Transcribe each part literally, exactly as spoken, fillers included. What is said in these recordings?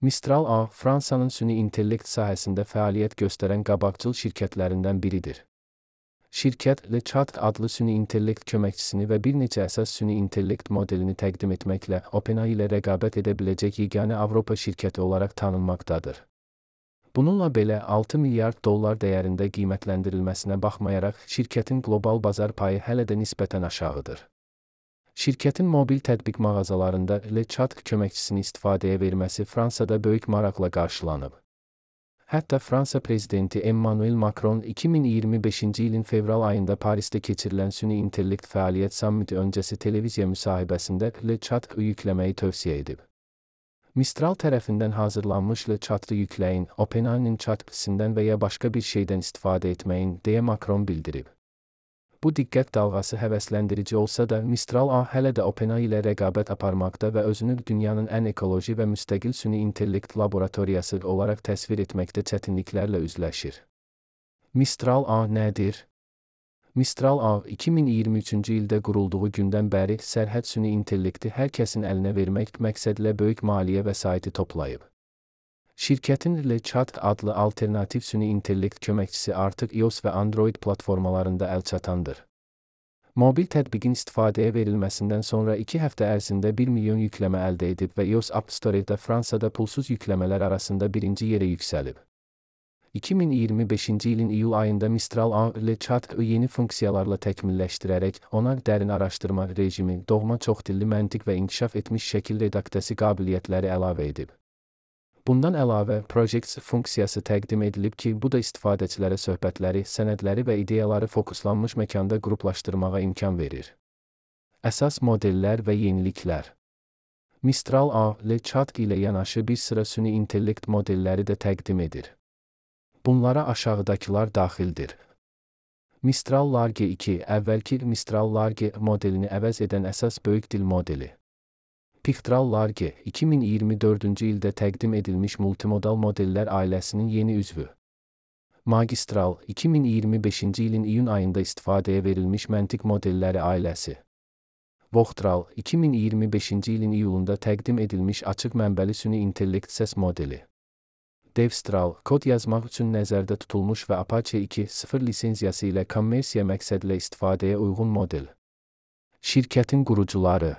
Mistral A, Fransanın süni intellekt sahəsində fəaliyyət göstərən qabaqcıl şirkətlərindən biridir. Şirkət, LeChat adlı süni intellekt köməkçisini və bir neçə əsas süni intellekt modelini təqdim etməklə OpenAI ilə rəqabət edə biləcək yeganə Avropa şirkəti olaraq tanınmaqdadır. Bununla belə altı milyard dollar dəyərində qiymətləndirilməsinə baxmayaraq, şirkətin qlobal bazar payı hələ də nisbətən aşağıdır. Şirkətin mobil tətbiq mağazalarında LeChat köməkçisini istifadəyə verməsi Fransada böyük maraqla qarşılanıb. Hətta Fransa prezidenti Emmanuel Macron iki min iyirmi beşinci ilin fevral ayında Parisdə keçirilən süni intellekt fəaliyyət sammiti öncəsi televiziya müsahibəsində LeChat yükləməyi tövsiyə edib. Mistral tərəfindən hazırlanmış LeChat-ı yükləyin, OpenAI-nin chat-sindən və ya başqa bir şeydən istifadə etməyin, deyə Macron bildirib. Bu diqqət dalğası həvəsləndirici olsa da, Mistral A hələ də OpenAI ilə rəqabət aparmaqda və özünü dünyanın ən ekoloji və müstəqil süni intellekt laboratoriyası olaraq təsvir etməkdə çətinliklərlə üzləşir. Mistral A nədir? Mistral A, iki min iyirmi üçüncü ildə qurulduğu gündən bəri sərhəd süni intellekti hər kəsin əlinə vermək məqsədilə böyük maliyyə vəsaiti toplayıb. Şirkətin LeChat adlı alternativ süni intellekt köməkçisi artıq iOS və Android platformalarında əlçatandır. Mobil tətbiqin istifadəyə verilməsindən sonra iki həftə ərzində bir milyon yükləmə əldə edib və iOS App Store-da Fransada pulsuz yükləmələr arasında birinci yerə yüksəlib. iki min iyirmi beşinci ilin iyul ayında Mistral A LeChat yeni funksiyalarla təkmilləşdirərək ona dərin araşdırma rejimi, doğma çoxdilli məntiq və inkişaf etmiş şəkil redaktəsi qabiliyyətləri əlavə edib. Bundan əlavə, Projects funksiyası təqdim edilib ki, bu da istifadəçilərə söhbətləri, sənədləri və ideyaları fokuslanmış məkanda qruplaşdırmağa imkan verir. Əsas modellər və yeniliklər. Mistral A, LeChat ilə yanaşı bir sıra süni intellekt modelləri də təqdim edir. Bunlara aşağıdakılar daxildir. Mistral Large iki, əvvəlki Mistral Large modelini əvəz edən əsas böyük dil modeli. Pictral Large, iki min iyirmi dördüncü ildə təqdim edilmiş multimodal modellər ailəsinin yeni üzvü. Magistral, iki min iyirmi beşinci ilin iyun ayında istifadəyə verilmiş məntiq modelləri ailəsi. Voxtral, iki min iyirmi beşinci ilin iyulunda təqdim edilmiş açıq mənbəli süni intellekt səs modeli. Devstral, kod yazmaq üçün nəzərdə tutulmuş və Apache iki nöqtə sıfır lisenziyası ilə kommersiya məqsədilə istifadəyə uyğun model. Şirkətin qurucuları.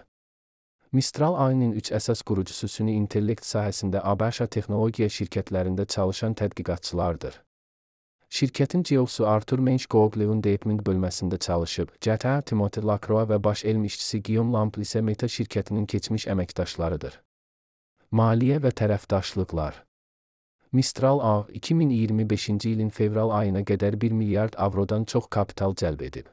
Mistral A I-nin üç əsas qurucusu süni intellekt sahəsində ABŞ texnologiya şirkətlərində çalışan tədqiqatçılardır. Şirkətin C E O-su Arthur Mensch Google'un Deepmind bölməsində çalışıb, C T A Timothée Lacroix və baş elm işçisi Guillaume Lample isə Meta şirkətinin keçmiş əməkdaşlarıdır. Maliyyə və tərəfdaşlıqlar. Mistral A, iki min iyirmi beşinci ilin fevral ayına qədər bir milyard avrodan çox kapital cəlb edib.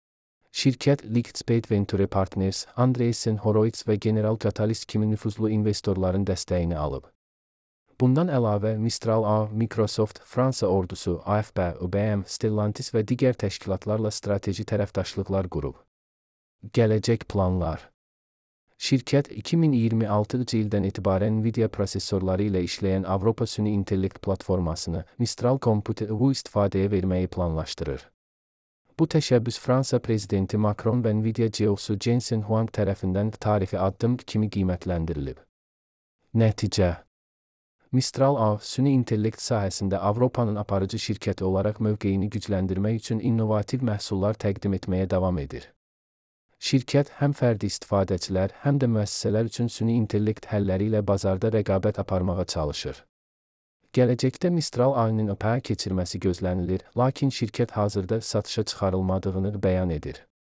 Şirkət Lightspeed Venture Partners, Andreessen Horowitz və General Catalyst kimi nüfuzlu investorların dəstəyini alıb. Bundan əlavə, Mistral A, Microsoft, Fransa ordusu, A F P, I B M, Stellantis və digər təşkilatlarla strateji tərəfdaşlıqlar qurub. Gələcək planlar. Şirkət iki min iyirmi altıncı ildən etibarən Nvidia prosesorları ilə işləyən Avropa süni intellekt platformasını Mistral Computer-u istifadəyə verməyi planlaşdırır. Bu təşəbbüs Fransa prezidenti Macron və Nvidia C E O-su Jensen Huang tərəfindən tarixi addım kimi qiymətləndirilib. Nəticə. Mistral A, süni intellekt sahəsində Avropanın aparıcı şirkəti olaraq mövqeyini gücləndirmək üçün innovativ məhsullar təqdim etməyə davam edir. Şirkət həm fərdi istifadəçilər, həm də müəssisələr üçün süni intellekt həlləri ilə bazarda rəqabət aparmağa çalışır. Gələcəkdə Mistral A I-nin öpəyə keçirməsi gözlənilir, lakin şirkət hazırda satışa çıxarılmadığını bəyan edir.